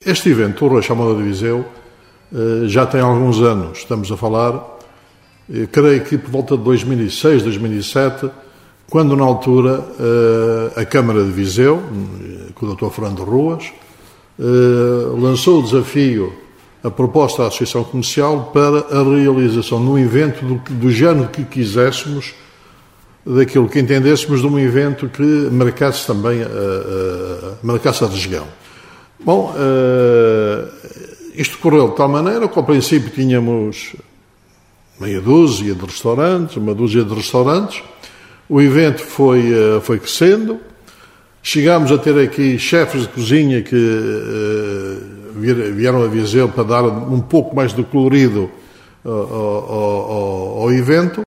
Este evento, o Rocha à Moda de Viseu, já tem alguns anos. Estamos a falar, creio que por volta de 2006, 2007, quando na altura a Câmara de Viseu, com o Dr. Fernando Ruas, lançou o desafio, a proposta à Associação Comercial para a realização de um evento do género que quiséssemos, daquilo que entendêssemos de um evento que marcasse também marcasse a região. Bom, isto correu de tal maneira que ao princípio tínhamos uma dúzia de restaurantes, o evento foi crescendo, chegámos a ter aqui chefes de cozinha que vieram a Viseu para dar um pouco mais de colorido ao evento.